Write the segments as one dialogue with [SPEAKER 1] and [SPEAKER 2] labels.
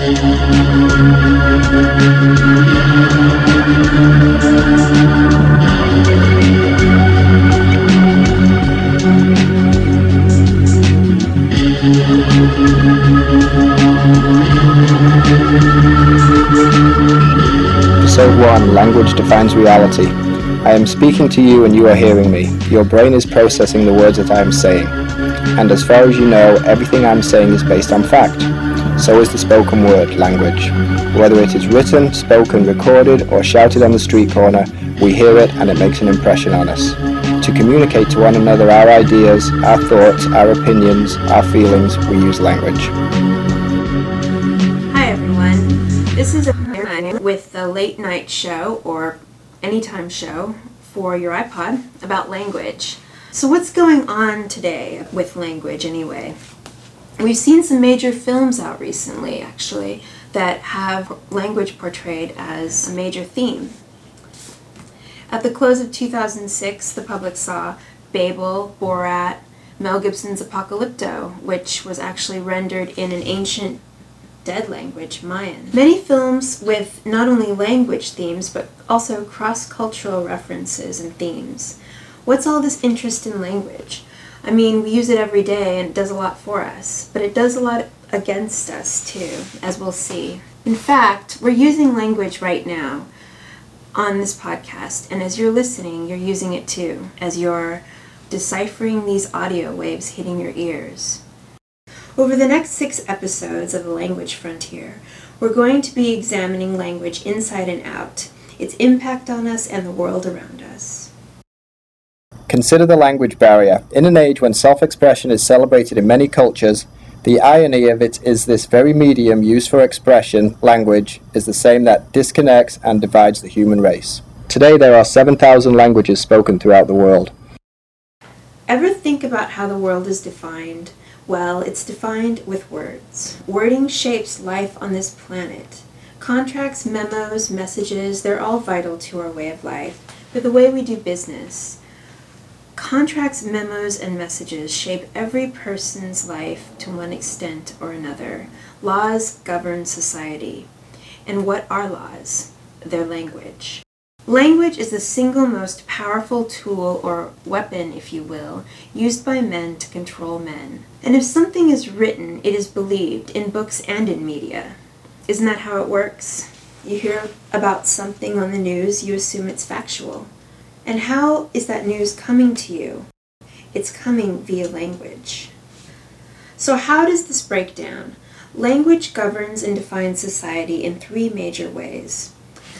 [SPEAKER 1] Episode 1, Language Defines Reality. I am speaking to you and you are hearing me. Your brain is processing the words that I am saying. And as far as you know, everything I am saying is based on fact. So is the spoken word, language. Whether it is written, spoken, recorded, or shouted on the street corner, we hear it and it makes an impression on us. To communicate to one another our ideas, our thoughts, our opinions, our feelings, we use language.
[SPEAKER 2] Hi everyone, this is with the late night show or anytime show for your iPod about language. So what's going on today with language anyway? We've seen some major films out recently actually that have language portrayed as a major theme. At the close of 2006, the public saw Babel, Borat, Mel Gibson's Apocalypto, which was actually rendered in an ancient dead language, Mayan. Many films with not only language themes, but also cross-cultural references and themes. What's all this interest in language? I mean, we use it every day and it does a lot for us, but it does a lot against us too, as we'll see. In fact, we're using language right now on this podcast, and as you're listening, you're using it too, as you're deciphering these audio waves hitting your ears. Over the next 6 episodes of The Language Frontier, we're going to be examining language inside and out, its impact on us and the world around us.
[SPEAKER 1] Consider the language barrier. In an age when self-expression is celebrated in many cultures, the irony of it is this very medium used for expression, language, is the same that disconnects and divides the human race. Today there are 7,000 languages spoken throughout the world.
[SPEAKER 2] Ever think about how the world is defined? Well, it's defined with words. Wording shapes life on this planet. Contracts, memos, messages, they're all vital to our way of life, but the way we do business. Contracts, memos, and messages shape every person's life to one extent or another. Laws govern society. And what are laws? Their language. Language is the single most powerful tool, or weapon, if you will, used by men to control men. And if something is written, it is believed in books and in media. Isn't that how it works? You hear about something on the news, you assume it's factual. And how is that news coming to you? It's coming via language. So how does this break down? Language governs and defines society in 3 major ways: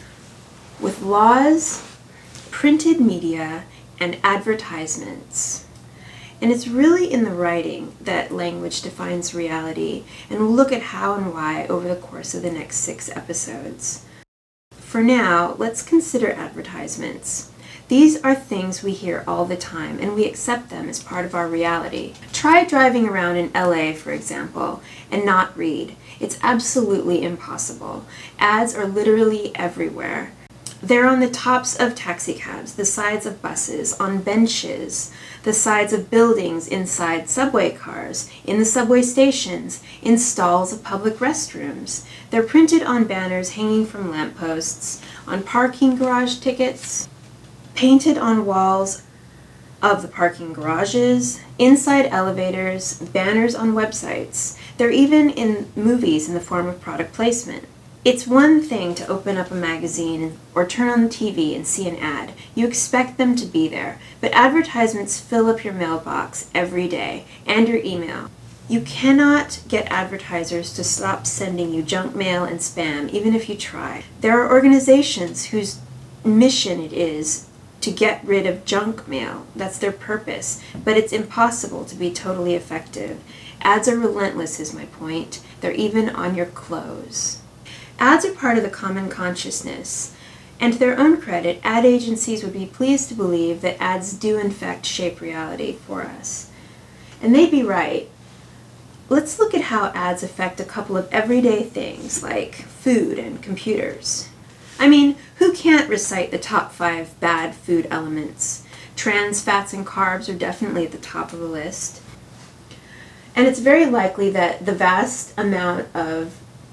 [SPEAKER 2] with laws, printed media, and advertisements. And it's really in the writing that language defines reality, and we'll look at how and why over the course of the next 6 episodes. For now, let's consider advertisements. These are things we hear all the time, and we accept them as part of our reality. Try driving around in LA, for example, and not read. It's absolutely impossible. Ads are literally everywhere. They're on the tops of taxicabs, the sides of buses, on benches, the sides of buildings, inside subway cars, in the subway stations, in stalls of public restrooms. They're printed on banners hanging from lampposts, on parking garage tickets, painted on walls of the parking garages, inside elevators, banners on websites. They're even in movies in the form of product placement. It's one thing to open up a magazine or turn on the TV and see an ad. You expect them to be there, but advertisements fill up your mailbox every day and your email. You cannot get advertisers to stop sending you junk mail and spam, even if you try. There are organizations whose mission it is to get rid of junk mail. That's their purpose, but it's impossible to be totally effective. Ads are relentless is my point. They're even on your clothes. Ads are part of the common consciousness, and to their own credit, ad agencies would be pleased to believe that ads do in fact shape reality for us. And they'd be right. Let's look at how ads affect a couple of everyday things like food and computers. I mean, who can't recite the top 5 bad food elements? Trans fats and carbs are definitely at the top of the list. And it's very likely that the vast amount of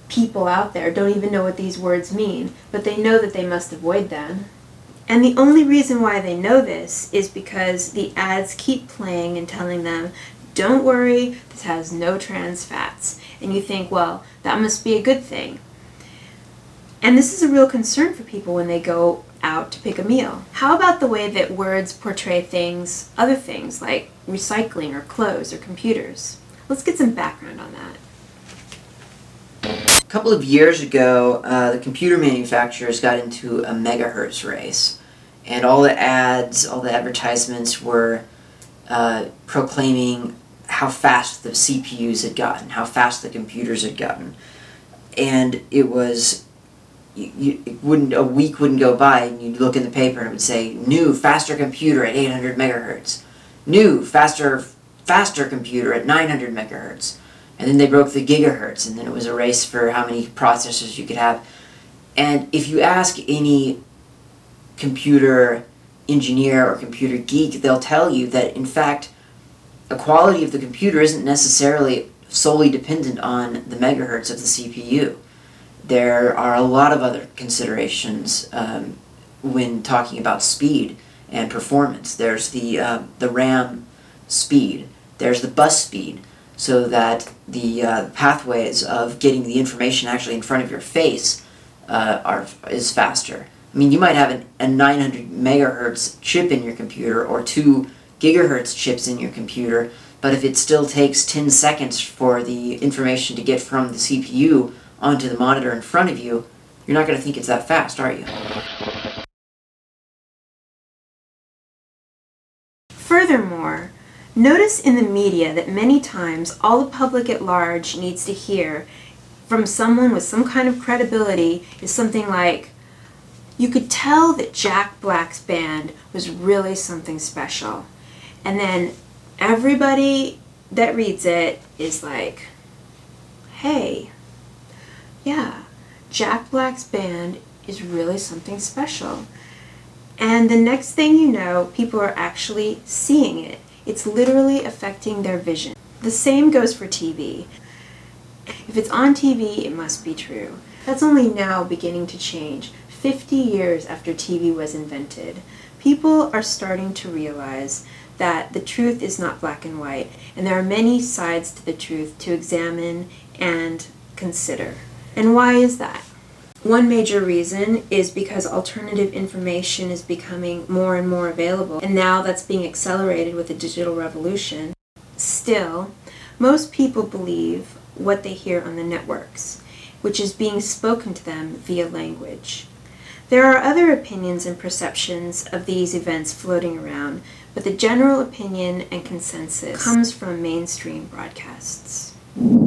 [SPEAKER 2] people out there don't even know what these words mean, but they know that they must avoid them. And the only reason why they know this is because the ads keep playing and telling them, don't worry, this has no trans fats. And you think, well, that must be a good thing. And this is a real concern for people when they go out to pick a meal. How about the way that words portray things, other things like recycling or clothes or computers? Let's get some background on that.
[SPEAKER 3] A couple of years ago, the computer manufacturers got into a megahertz race, and all the ads, all the advertisements were proclaiming how fast the CPUs had gotten, how fast the computers had gotten. And it was, a week wouldn't go by and you'd look in the paper and it would say, new, faster computer at 800 megahertz. New, faster computer at 900 megahertz. And then they broke the gigahertz, and then it was a race for how many processors you could have. And if you ask any computer engineer or computer geek, they'll tell you that, in fact, the quality of the computer isn't necessarily solely dependent on the megahertz of the CPU. There are a lot of other considerations when talking about speed and performance. There's the RAM speed. There's the bus speed, so that the pathways of getting the information actually in front of your face is faster. I mean, you might have a 900 megahertz chip in your computer or 2 gigahertz chips in your computer, but if it still takes 10 seconds for the information to get from the CPU onto the monitor in front of you, you're not going to think it's that fast, are you?
[SPEAKER 2] Furthermore, notice in the media that many times all the public at large needs to hear from someone with some kind of credibility is something like, you could tell that Jack Black's band was really something special. And then everybody that reads it is like, hey, yeah, Jack Black's band is really something special. And the next thing you know, people are actually seeing it. It's literally affecting their vision. The same goes for TV. If it's on TV, it must be true. That's only now beginning to change. 50 years after TV was invented, people are starting to realize that the truth is not black and white, and there are many sides to the truth to examine and consider. And why is that? One major reason is because alternative information is becoming more and more available, and now that's being accelerated with the digital revolution. Still, most people believe what they hear on the networks, which is being spoken to them via language. There are other opinions and perceptions of these events floating around, but the general opinion and consensus comes from mainstream broadcasts.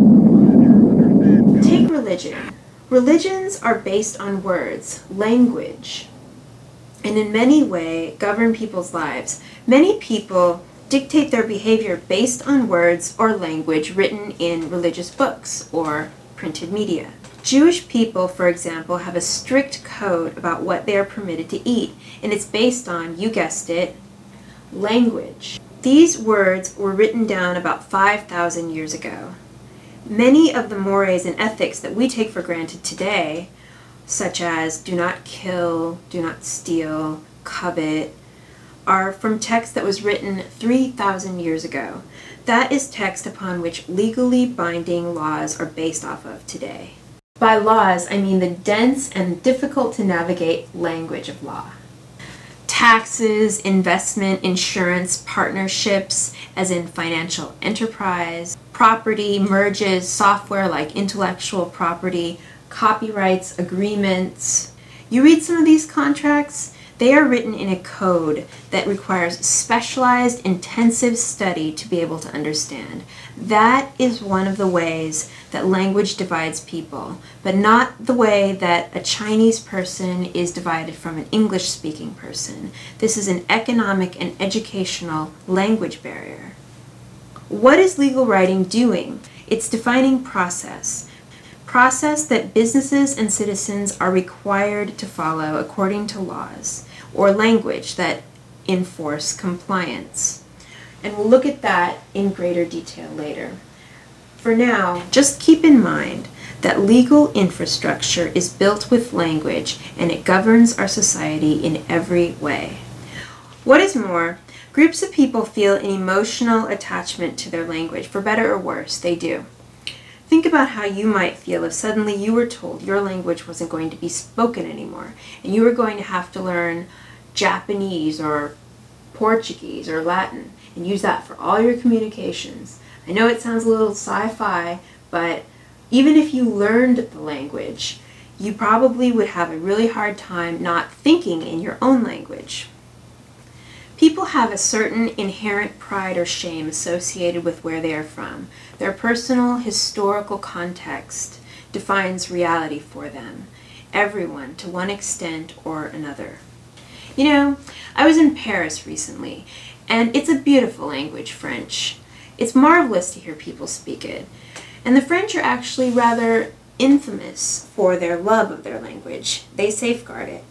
[SPEAKER 2] Take religion. Religions are based on words, language, and in many ways govern people's lives. Many people dictate their behavior based on words or language written in religious books or printed media. Jewish people, for example, have a strict code about what they are permitted to eat, and it's based on, you guessed it, language. These words were written down about 5,000 years ago. Many of the mores and ethics that we take for granted today, such as do not kill, do not steal, covet, are from text that was written 3,000 years ago. That is text upon which legally binding laws are based off of today. By laws, I mean the dense and difficult to navigate language of law. Taxes, investment, insurance, partnerships, as in financial enterprise, property, merges, software like intellectual property, copyrights, agreements. You read some of these contracts, they are written in a code that requires specialized, intensive study to be able to understand. That is one of the ways that language divides people, but not the way that a Chinese person is divided from an English-speaking person. This is an economic and educational language barrier. What is legal writing doing? It's defining process. Process that businesses and citizens are required to follow according to laws, or language that enforce compliance. And we'll look at that in greater detail later. For now, just keep in mind that legal infrastructure is built with language and it governs our society in every way. What is more, groups of people feel an emotional attachment to their language, for better or worse, they do. Think about how you might feel if suddenly you were told your language wasn't going to be spoken anymore, and you were going to have to learn Japanese or Portuguese or Latin and use that for all your communications. I know it sounds a little sci-fi, but even if you learned the language, you probably would have a really hard time not thinking in your own language. People have a certain inherent pride or shame associated with where they are from. Their personal historical context defines reality for them. Everyone, to one extent or another. You know, I was in Paris recently, and it's a beautiful language, French. It's marvelous to hear people speak it. And the French are actually rather infamous for their love of their language. They safeguard it.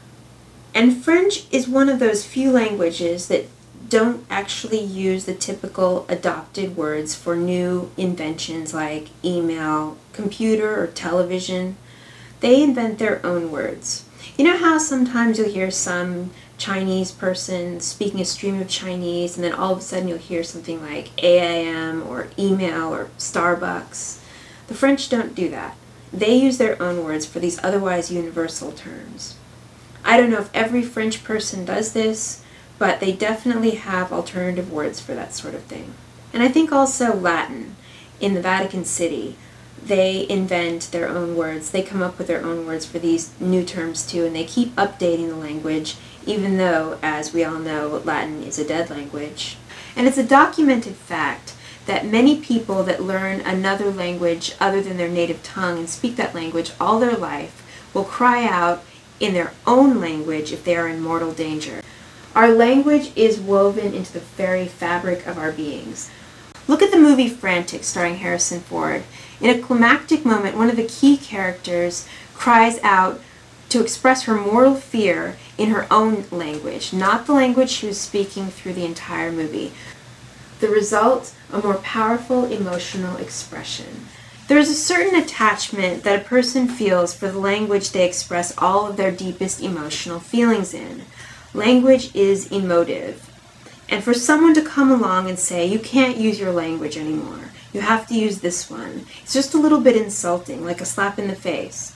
[SPEAKER 2] And French is one of those few languages that don't actually use the typical adopted words for new inventions like email, computer, or television. They invent their own words. You know how sometimes you'll hear some Chinese person speaking a stream of Chinese and then all of a sudden you'll hear something like AIM or email or Starbucks? The French don't do that. They use their own words for these otherwise universal terms. I don't know if every French person does this, but they definitely have alternative words for that sort of thing. And I think also Latin in the Vatican City, they invent their own words. They come up with their own words for these new terms too, and they keep updating the language, even though, as we all know, Latin is a dead language. And it's a documented fact that many people that learn another language other than their native tongue and speak that language all their life will cry out in their own language if they are in mortal danger. Our language is woven into the very fabric of our beings. Look at the movie Frantic starring Harrison Ford. In a climactic moment, one of the key characters cries out to express her mortal fear in her own language, not the language she was speaking through the entire movie. The result, a more powerful emotional expression. There is a certain attachment that a person feels for the language they express all of their deepest emotional feelings in. Language is emotive. And for someone to come along and say, you can't use your language anymore, you have to use this one, it's just a little bit insulting, like a slap in the face.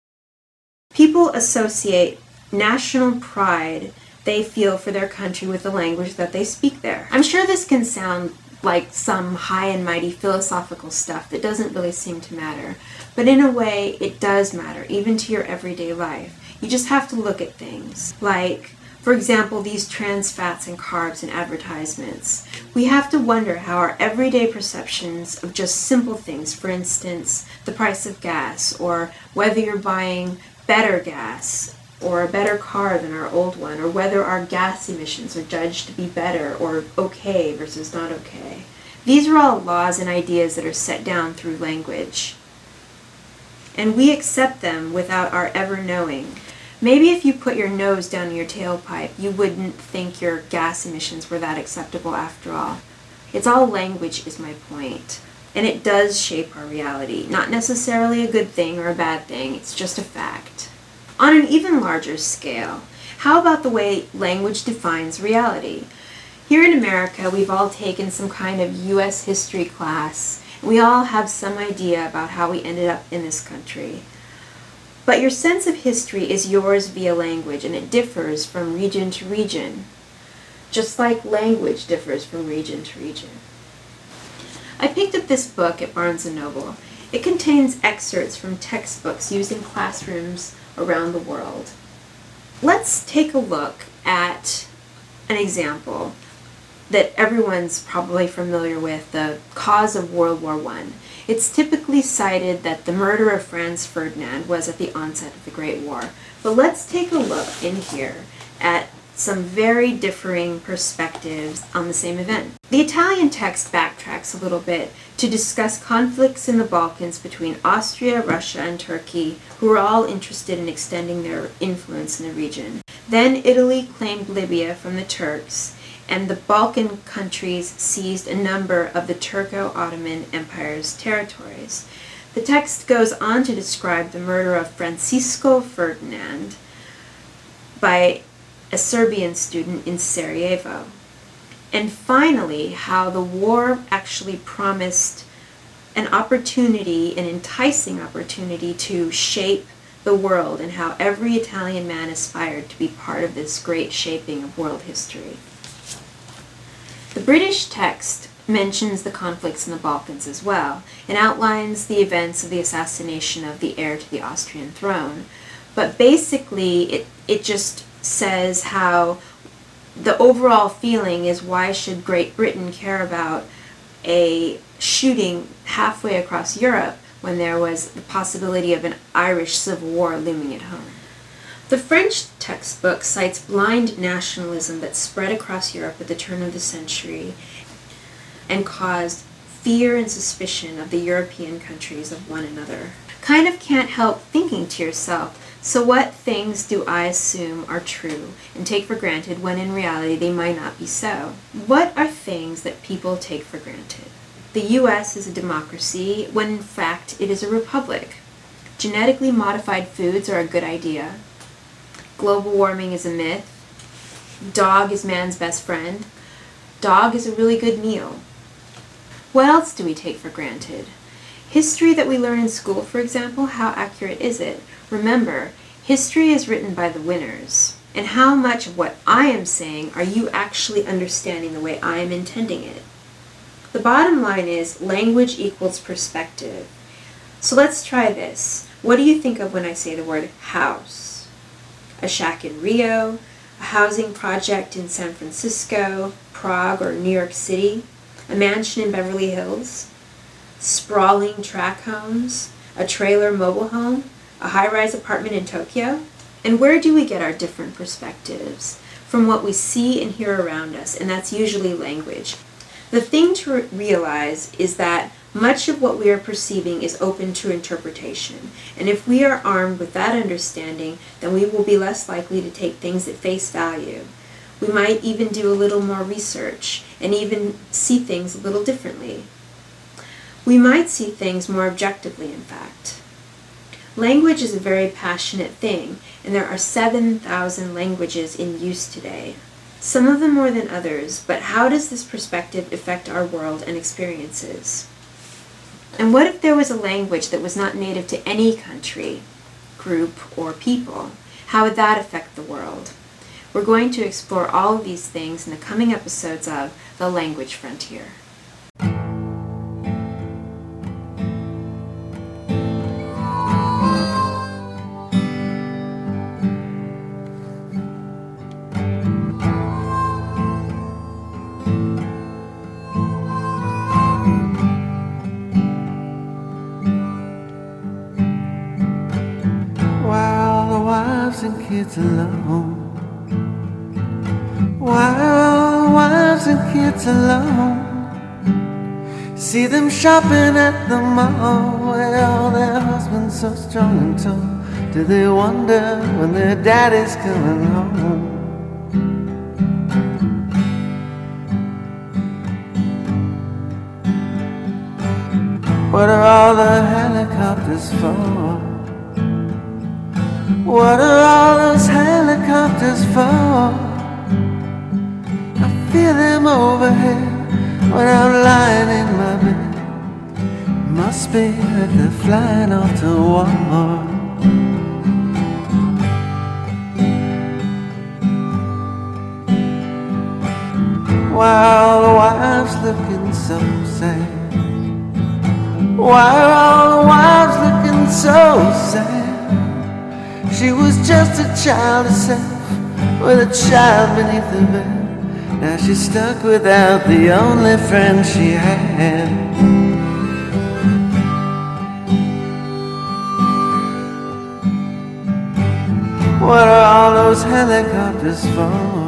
[SPEAKER 2] People associate national pride they feel for their country with the language that they speak there. I'm sure this can sound like some high and mighty philosophical stuff that doesn't really seem to matter. But in a way, it does matter, even to your everyday life. You just have to look at things. Like, for example, these trans fats and carbs in advertisements. We have to wonder how our everyday perceptions of just simple things, for instance, the price of gas, or whether you're buying better gas, or a better car than our old one, or whether our gas emissions are judged to be better or okay versus not okay. These are all laws and ideas that are set down through language. And we accept them without our ever knowing. Maybe if you put your nose down your tailpipe, you wouldn't think your gas emissions were that acceptable after all. It's all language is my point. And it does shape our reality. Not necessarily a good thing or a bad thing, it's just a fact. On an even larger scale, how about the way language defines reality? Here in America, we've all taken some kind of U.S. history class, and we all have some idea about how we ended up in this country. But your sense of history is yours via language, and it differs from region to region, just like language differs from region to region. I picked up this book at Barnes & Noble. It contains excerpts from textbooks used in classrooms around the world. Let's take a look at an example that everyone's probably familiar with, the cause of World War I. It's typically cited that the murder of Franz Ferdinand was at the onset of the Great War. But let's take a look in here at some very differing perspectives on the same event. The Italian text backtracks a little bit to discuss conflicts in the Balkans between Austria, Russia, and Turkey, who were all interested in extending their influence in the region. Then Italy claimed Libya from the Turks, and the Balkan countries seized a number of the Turco-Ottoman Empire's territories. The text goes on to describe the murder of Francisco Ferdinand by a Serbian student in Sarajevo. And finally, how the war actually promised an opportunity, an enticing opportunity to shape the world, and how every Italian man aspired to be part of this great shaping of world history. The British text mentions the conflicts in the Balkans as well, and outlines the events of the assassination of the heir to the Austrian throne. But basically, it just says how the overall feeling is, why should Great Britain care about a shooting halfway across Europe when there was the possibility of an Irish civil war looming at home? The French textbook cites blind nationalism that spread across Europe at the turn of the century and caused fear and suspicion of the European countries of one another. Kind of can't help thinking to yourself, so what things do I assume are true and take for granted when in reality they might not be so? What are things that people take for granted? The US is a democracy when in fact it is a republic. Genetically modified foods are a good idea. Global warming is a myth. Dog is man's best friend. Dog is a really good meal. What else do we take for granted? History that we learn in school, for example, how accurate is it? Remember, history is written by the winners. And how much of what I am saying are you actually understanding the way I am intending it? The bottom line is language equals perspective. So let's try this. What do you think of when I say the word house? A shack in Rio, a housing project in San Francisco, Prague, or New York City, a mansion in Beverly Hills, sprawling tract homes, a trailer mobile home, a high-rise apartment in Tokyo? And where do we get our different perspectives? From what we see and hear around us, and that's usually language. The thing to realize is that much of what we are perceiving is open to interpretation, and if we are armed with that understanding, then we will be less likely to take things at face value. We might even do a little more research, and even see things a little differently. We might see things more objectively, in fact. Language is a very passionate thing, and there are 7,000 languages in use today. Some of them more than others, but how does this perspective affect our world and experiences? And what if there was a language that was not native to any country, group, or people? How would that affect the world? We're going to explore all of these things in the coming episodes of The Language Frontier.
[SPEAKER 4] And kids alone. While wives and kids alone, see them shopping at the mall. Well, their husbands so strong and tall. Do they wonder when their daddy's coming home? What are all the helicopters for? What are all those helicopters for? I feel them overhead when I'm lying in my bed. Must be that they're flying off to war. While the wives looking so sad. Why are all the wives looking so sad? She was just a child herself, with a child beneath her bed. Now she's stuck without the only friend she had. What are all those helicopters for?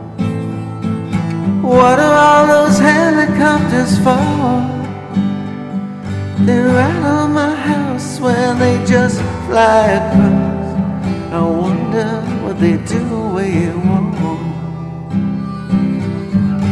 [SPEAKER 4] What are all those helicopters for? They ride on my house when they just fly across. I wonder what they do away at war.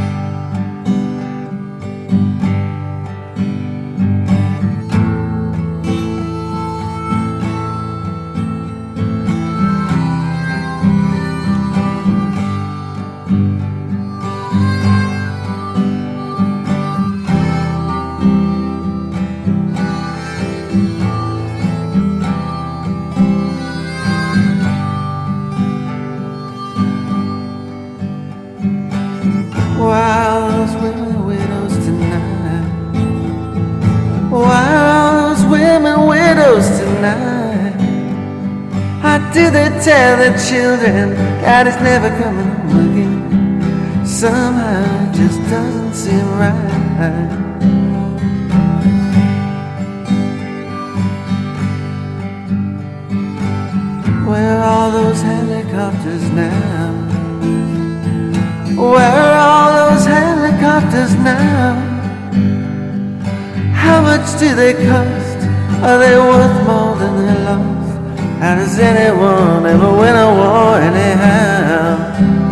[SPEAKER 4] tell the children Daddy's never coming home again. Somehow it just doesn't seem right. Where are all those helicopters now? Where are all those helicopters now? How much do they cost? Are they worth more than they lost? How does anyone ever win a war anyhow?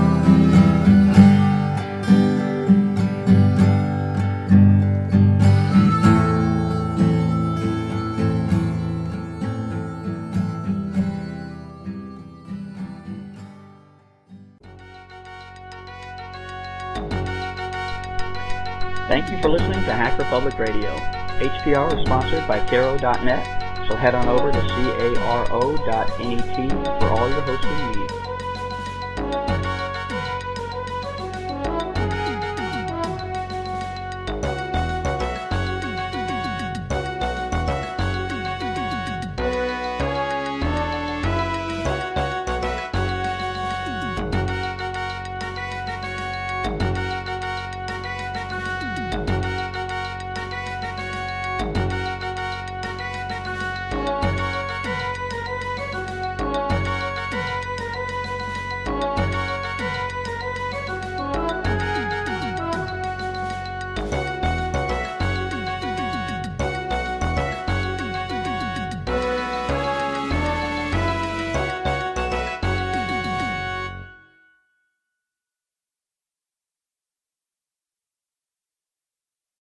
[SPEAKER 5] Thank you for listening to Hacker Public Radio. HPR is sponsored by Caro.net, so head on over to caro.net for all your hosting needs.